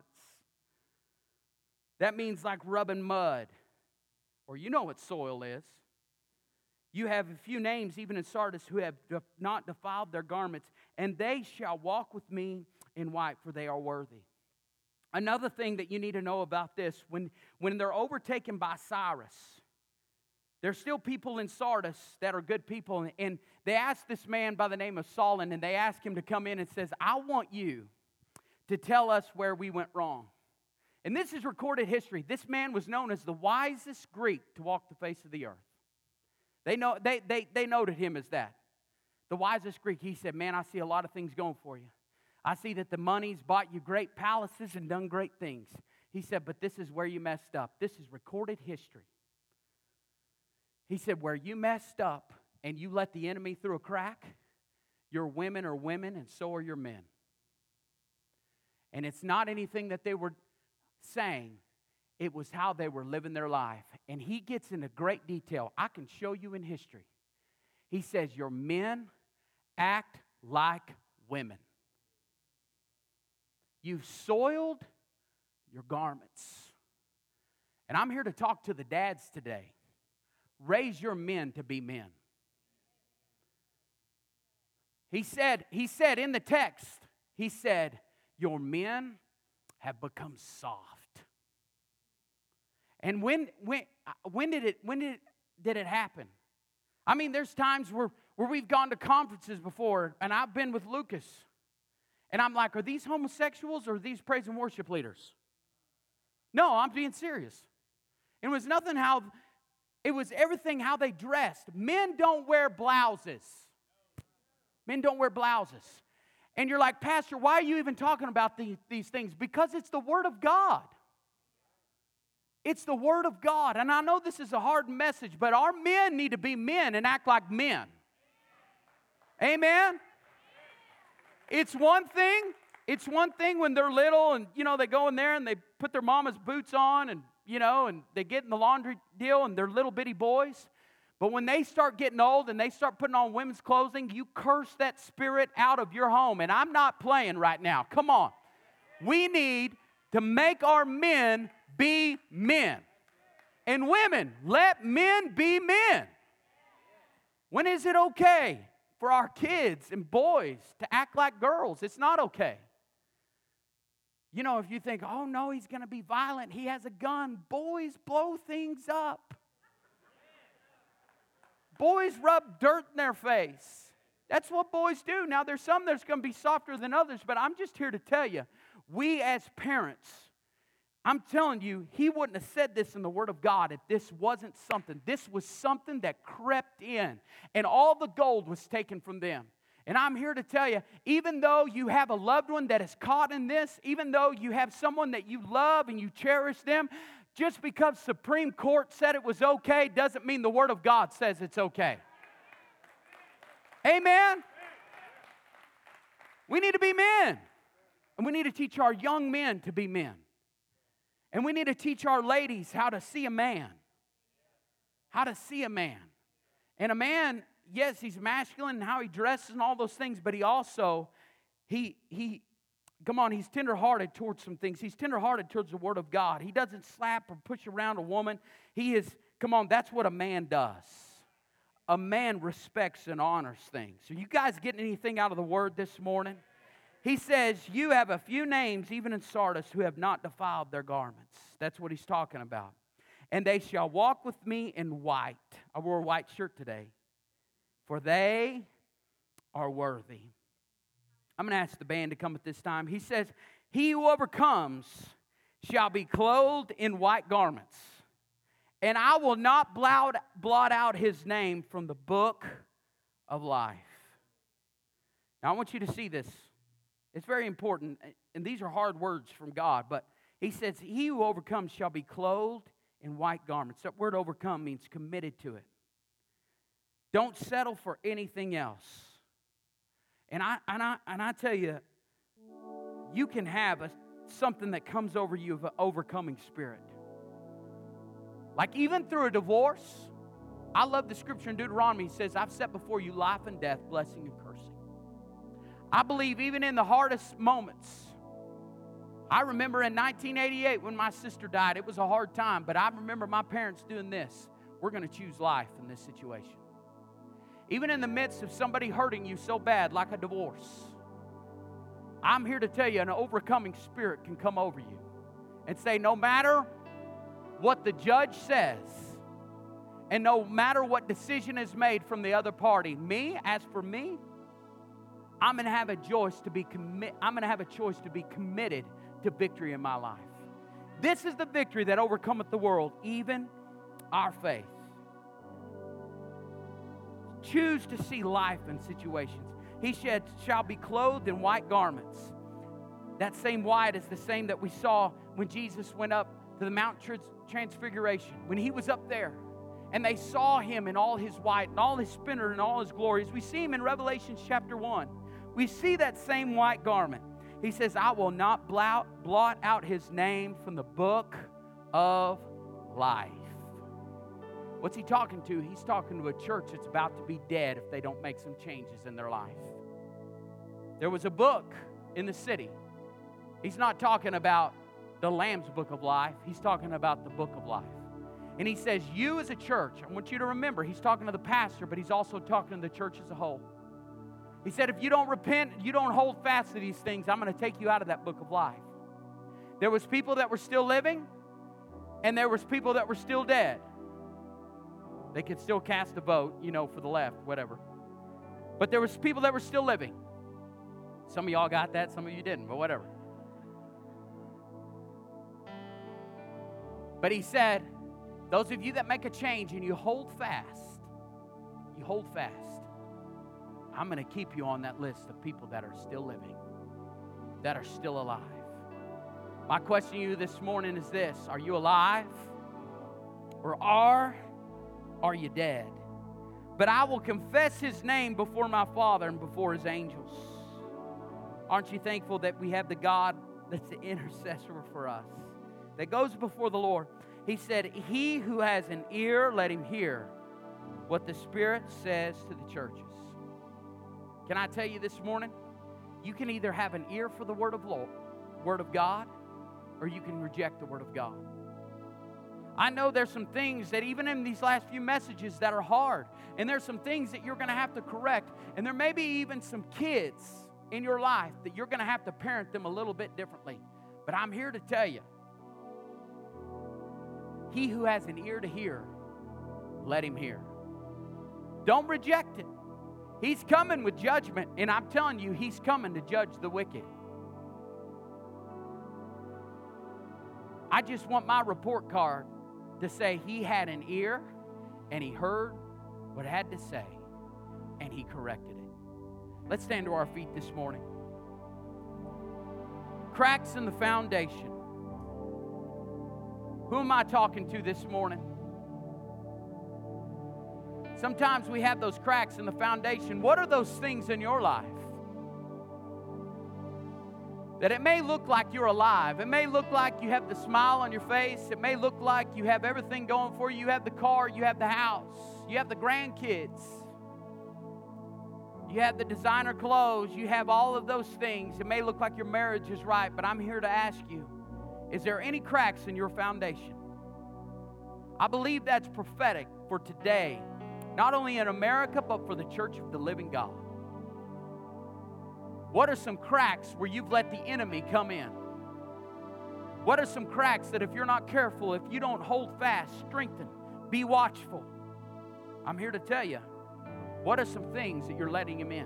That means like rubbing mud. Or you know what soil is. You have a few names, even in Sardis, who have not defiled their garments, and they shall walk with me in white, for they are worthy. Another thing that you need to know about this, when, when they're overtaken by Cyrus, there's still people in Sardis that are good people, and they ask this man by the name of Solon, and they ask him to come in and says, I want you to tell us where we went wrong. And this is recorded history. This man was known as the wisest Greek to walk the face of the earth. They know they, they, they noted him as that. The wisest Greek. He said, man, I see a lot of things going for you. I see that the money's bought you great palaces and done great things. He said, but this is where you messed up. This is recorded history. He said, where you messed up and you let the enemy through a crack, your women are women and so are your men. And it's not anything that they were saying. It was how they were living their life. And he gets into great detail. I can show you in history. He says, your men act like women. You've soiled your garments. And I'm here to talk to the dads today. Raise your men to be men. He said, he said in the text, he said, your men have become soft. And when when when did it when did it, did it happen? I mean, there's times where, where we've gone to conferences before, and I've been with Lucas, and I'm like, are these homosexuals or are these praise and worship leaders? No, I'm being serious. It was nothing how, it was everything how they dressed. Men don't wear blouses. Men don't wear blouses. And you're like, Pastor, why are you even talking about the, these things? Because it's the Word of God. It's the Word of God. And I know this is a hard message, but our men need to be men and act like men. Amen? It's one thing. It's one thing when they're little and, you know, they go in there and they put their mama's boots on and, you know, and they get in the laundry deal and they're little bitty boys. But when they start getting old and they start putting on women's clothing, you curse that spirit out of your home. And I'm not playing right now. Come on. We need to make our men be men. And women, let men be men. When is it okay for our kids and boys to act like girls? It's not okay. You know, if you think, oh no, he's going to be violent, he has a gun. Boys blow things up. Boys rub dirt in their face. That's what boys do. Now, there's some that's going to be softer than others, but I'm just here to tell you, we as parents, I'm telling you, he wouldn't have said this in the Word of God if this wasn't something. This was something that crept in, and all the gold was taken from them. And I'm here to tell you, even though you have a loved one that is caught in this, even though you have someone that you love and you cherish them, just because Supreme Court said it was okay doesn't mean the Word of God says it's okay. Amen? We need to be men. And we need to teach our young men to be men. And we need to teach our ladies how to see a man. How to see a man. And a man, yes, he's masculine and how he dresses and all those things, but he also, he, he, come on, he's tenderhearted towards some things. He's tenderhearted towards the Word of God. He doesn't slap or push around a woman. He is, come on, that's what a man does. A man respects and honors things. Are you guys getting anything out of the Word this morning? He says, you have a few names, even in Sardis, who have not defiled their garments. That's what he's talking about. And they shall walk with me in white. I wore a white shirt today. For they are worthy. I'm going to ask the band to come at this time. He says, he who overcomes shall be clothed in white garments. And I will not blot, blot out his name from the book of life. Now I want you to see this. It's very important, and these are hard words from God, but he says, he who overcomes shall be clothed in white garments. That word overcome means committed to it. Don't settle for anything else. And I and I and I tell you, you can have a, something that comes over you of an overcoming spirit. Like even through a divorce, I love the scripture in Deuteronomy. It says, I've set before you life and death, blessing and cursing. I believe even in the hardest moments, I remember in nineteen eighty-eight when my sister died, it was a hard time, but I remember my parents doing this. We're going to choose life in this situation. Even in the midst of somebody hurting you so bad, like a divorce, I'm here to tell you an overcoming spirit can come over you and say, no matter what the judge says, and no matter what decision is made from the other party, me, as for me, I'm going to have a choice to be commi- I'm going to have a choice to be committed to victory in my life. This is the victory that overcometh the world, even our faith. Choose to see life in situations. He said, shall be clothed in white garments. That same white is the same that we saw when Jesus went up to the Mount Transfiguration. When he was up there and they saw him in all his white and all his splendor and all his glories. We see him in Revelation chapter one. We see that same white garment. He says, I will not blot, blot out his name from the book of life. What's he talking to? He's talking to a church that's about to be dead if they don't make some changes in their life. There was a book in the city. He's not talking about the Lamb's book of life. He's talking about the book of life. And he says, you as a church, I want you to remember, he's talking to the pastor, but he's also talking to the church as a whole. He said, if you don't repent, you don't hold fast to these things, I'm going to take you out of that book of life. There was people that were still living, and there was people that were still dead. They could still cast a vote, you know, for the left, whatever. But there was people that were still living. Some of y'all got that, some of you didn't, but whatever. But he said, those of you that make a change and you hold fast, you hold fast, I'm going to keep you on that list of people that are still living, that are still alive. My question to you this morning is this: are you alive? Or are, are you dead? But I will confess his name before my Father and before his angels. Aren't you thankful that we have the God that's the intercessor for us, that goes before the Lord? He said, he who has an ear, let him hear what the Spirit says to the churches. Can I tell you this morning? You can either have an ear for the Word of Lord, Word of God, or you can reject the Word of God. I know there's some things that even in these last few messages that are hard, and there's some things that you're going to have to correct, and there may be even some kids in your life that you're going to have to parent them a little bit differently. But I'm here to tell you, he who has an ear to hear, let him hear. Don't reject it. He's coming with judgment, and I'm telling you, he's coming to judge the wicked. I just want my report card to say he had an ear, and he heard what I had to say, and he corrected it. Let's stand to our feet this morning. Cracks in the foundation. Who am I talking to this morning? Sometimes we have those cracks in the foundation. What are those things in your life? That it may look like you're alive. It may look like you have the smile on your face. It may look like you have everything going for you. You have the car, you have the house, you have the grandkids. You have the designer clothes. You have all of those things. It may look like your marriage is right, but I'm here to ask you, is there any cracks in your foundation? I believe that's prophetic for today, not only in America, but for the church of the living God. What are some cracks where you've let the enemy come in? What are some cracks that if you're not careful, if you don't hold fast, strengthen, be watchful? I'm here to tell you, what are some things that you're letting him in?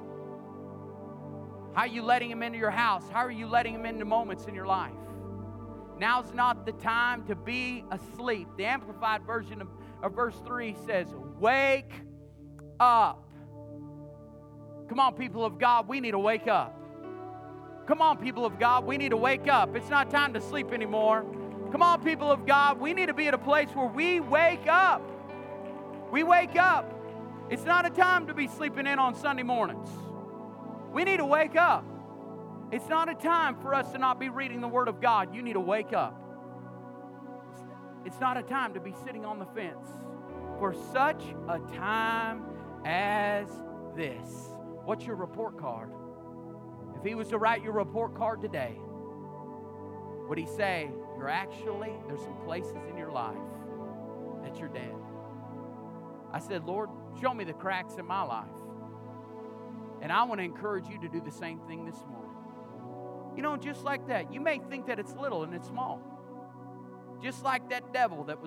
How are you letting him into your house? How are you letting him into moments in your life? Now's not the time to be asleep. The Amplified version of, of verse three says, wake up. Come on, people of God, we need to wake up. Come on, people of God, we need to wake up. It's not time to sleep anymore. Come on, people of God, we need to be at a place where we wake up. We wake up. It's not a time to be sleeping in on Sunday mornings. We need to wake up. It's not a time for us to not be reading the Word of God. You need to wake up. It's not a time to be sitting on the fence. For such a time as this. What's your report card? If he was to write your report card today, would he say, you're actually, there's some places in your life that you're dead? I said, Lord, show me the cracks in my life. And I want to encourage you to do the same thing this morning. You know, just like that. You may think that it's little and it's small. Just like that devil that was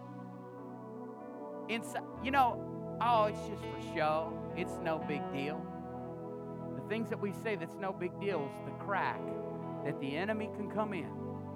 inside. You know, oh, it's just for show. It's no big deal. The things that we say that's no big deal is the crack that the enemy can come in.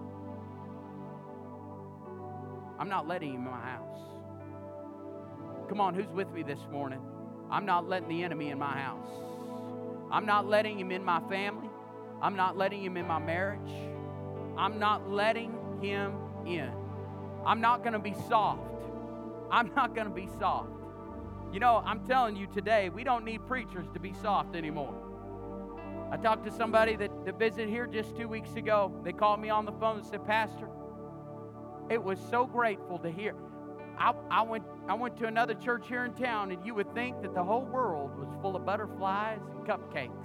I'm not letting him in my house. Come on, who's with me this morning? I'm not letting the enemy in my house. I'm not letting him in my family. I'm not letting him in my marriage. I'm not letting him in. I'm not going to be soft. I'm not going to be soft. You know, I'm telling you today, we don't need preachers to be soft anymore. I talked to somebody that, that visited here just two weeks ago. They called me on the phone and said, Pastor, it was so grateful to hear. I, I went I went to another church here in town, and you would think that the whole world was full of butterflies and cupcakes.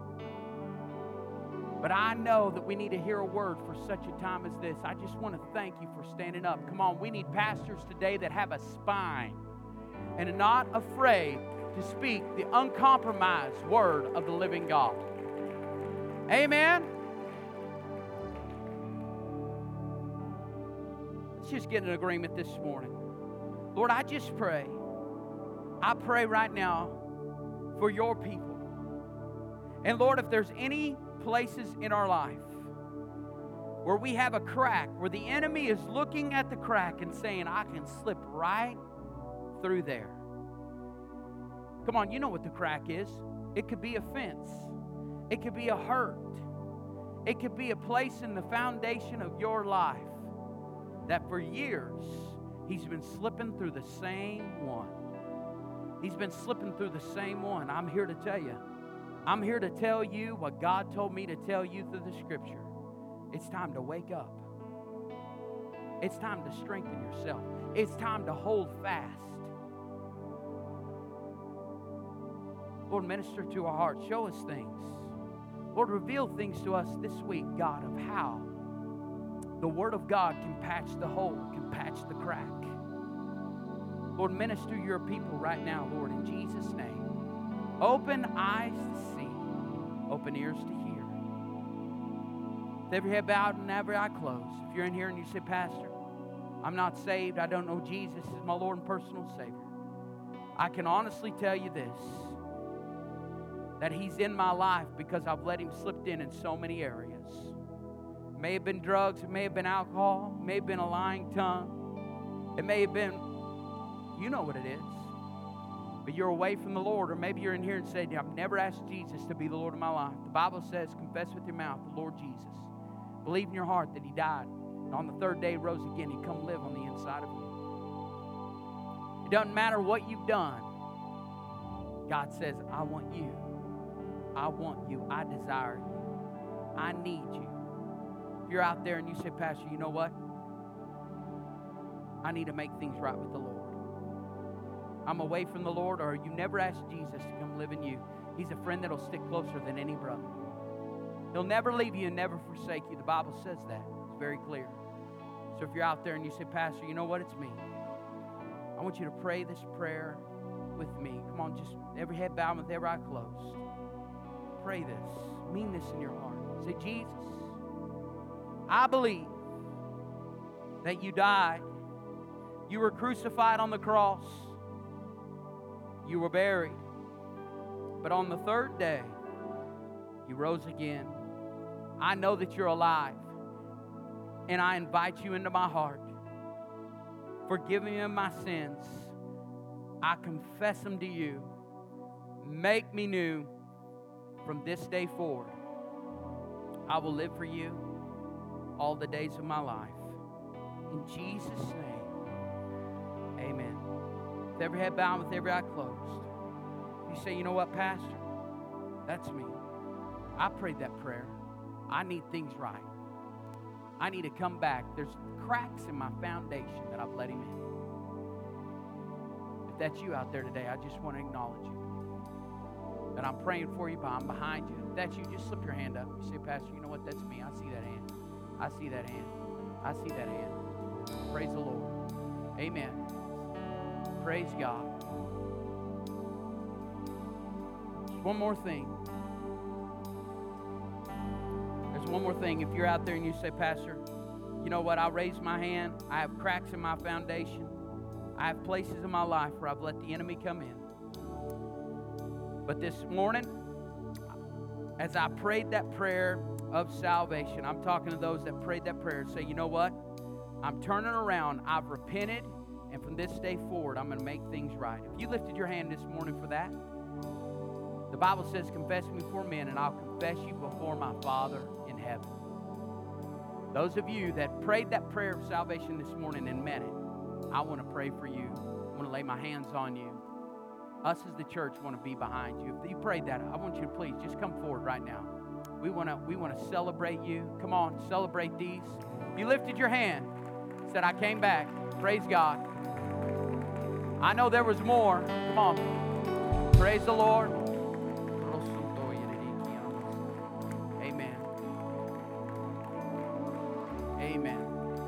But I know that we need to hear a word for such a time as this. I just want to thank you for standing up. Come on, we need pastors today that have a spine and are not afraid to speak the uncompromised word of the living God. Amen? Let's just get an agreement this morning. Lord, I just pray. I pray right now for your people. And Lord, if there's any places in our life where we have a crack, where the enemy is looking at the crack and saying, I can slip right through there. Come on, you know what the crack is. It could be a fence. It could be a hurt. It could be a place in the foundation of your life that for years he's been slipping through the same one. He's been slipping through the same one. I'm here to tell you. I'm here to tell you what God told me to tell you through the Scripture. It's time to wake up. It's time to strengthen yourself. It's time to hold fast. Lord, minister to our hearts. Show us things. Lord, reveal things to us this week, God, of how the Word of God can patch the hole, can patch the crack. Lord, minister to your people right now, Lord, in Jesus' name. Open eyes to see, open ears to hear. With every head bowed and every eye closed. If you're in here and you say, Pastor, I'm not saved, I don't know Jesus as my Lord and personal Savior, I can honestly tell you this, that He's in my life because I've let Him slip in in so many areas. It may have been drugs, it may have been alcohol, it may have been a lying tongue, it may have been, you know what it is. But you're away from the Lord, or maybe you're in here and say, I've never asked Jesus to be the Lord of my life. The Bible says, confess with your mouth the Lord Jesus. Believe in your heart that He died, and on the third day rose again. He come live on the inside of you. It doesn't matter what you've done. God says, I want you. I want you. I desire you. I need you. If you're out there and you say, Pastor, you know what? I need to make things right with the Lord. I'm away from the Lord, or you never asked Jesus to come live in you. He's a friend that'll stick closer than any brother. He'll never leave you and never forsake you. The Bible says that. It's very clear. So if you're out there and you say, Pastor, you know what? It's me. I want you to pray this prayer with me. Come on, just every head bowed with every eye closed. Pray this. Mean this in your heart. Say, Jesus, I believe that you died. You were crucified on the cross. You were buried. But on the third day, you rose again. I know that you're alive. And I invite you into my heart. Forgive me of my sins. I confess them to you. Make me new from this day forward. I will live for you all the days of my life. In Jesus' name, amen. With every head bowed, with every eye closed. You say, you know what, Pastor? That's me. I prayed that prayer. I need things right. I need to come back. There's cracks in my foundation that I've let him in. If that's you out there today, I just want to acknowledge you. And I'm praying for you, but I'm behind you. If that's you, just slip your hand up. You say, Pastor, you know what? That's me. I see that hand. I see that hand. I see that hand. Praise the Lord. Amen. Praise God. Just one more thing. There's one more thing. If you're out there and you say, Pastor, you know what? I raise my hand. I have cracks in my foundation. I have places in my life where I've let the enemy come in. But this morning, as I prayed that prayer of salvation, I'm talking to those that prayed that prayer and say, you know what? I'm turning around. I've repented. And from this day forward, I'm going to make things right. If you lifted your hand this morning for that, the Bible says, confess me before men, and I'll confess you before my Father in heaven. Those of you that prayed that prayer of salvation this morning and meant it, I want to pray for you. I want to lay my hands on you. Us as the church want to be behind you. If you prayed that, I want you to please just come forward right now. We want to we want to celebrate you. Come on, celebrate these. If you lifted your hand, said, I came back. Praise God. I know there was more. Come on. Praise the Lord. Amen. Amen.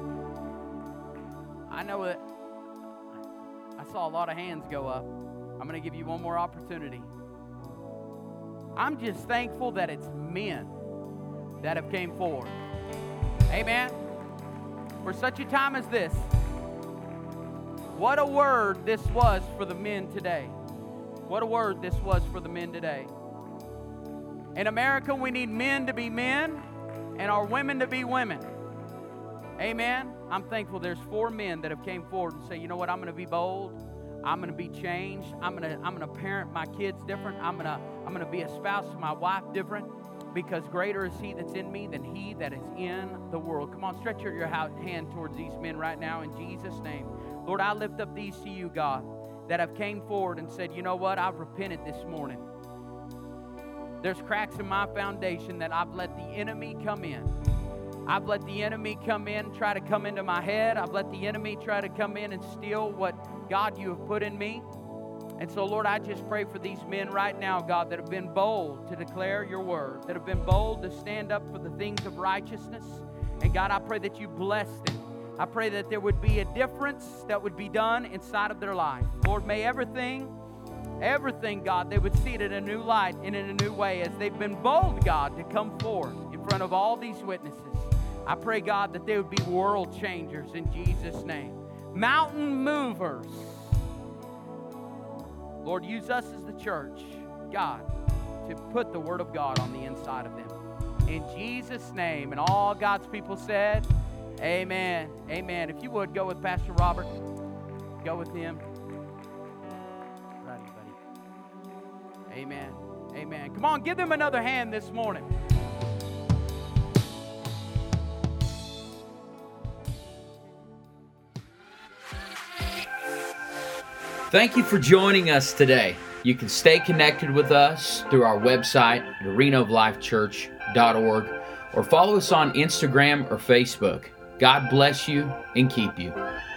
I know that I saw a lot of hands go up. I'm going to give you one more opportunity. I'm just thankful that it's men that have came forward. Amen. For such a time as this, what a word this was for the men today. What a word this was for the men today. In America, we need men to be men and our women to be women. Amen. I'm thankful there's four men that have came forward and say, you know what, I'm going to be bold. I'm going to be changed. I'm going to I'm going to parent my kids different. I'm going to I'm going to be a spouse to my wife different, because greater is he that's in me than he that is in the world. Come on, stretch your, your hand towards these men right now in Jesus' name. Lord, I lift up these to you, God, that have came forward and said, you know what, I've repented this morning. There's cracks in my foundation that I've let the enemy come in. I've let the enemy come in, try to come into my head. I've let the enemy try to come in and steal what, God, you have put in me. And so, Lord, I just pray for these men right now, God, that have been bold to declare your word, that have been bold to stand up for the things of righteousness. And, God, I pray that you bless them. I pray that there would be a difference that would be done inside of their life. Lord, may everything, everything, God, they would see it in a new light and in a new way as they've been bold, God, to come forward in front of all these witnesses. I pray, God, that they would be world changers in Jesus' name. Mountain movers. Lord, use us as the church, God, to put the word of God on the inside of them. In Jesus' name. And all God's people said, amen. Amen. If you would, go with Pastor Robert. Go with him. Righty, buddy. Amen. Amen. Come on, give them another hand this morning. Thank you for joining us today. You can stay connected with us through our website at arena of life church dot org or follow us on Instagram or Facebook. God bless you and keep you.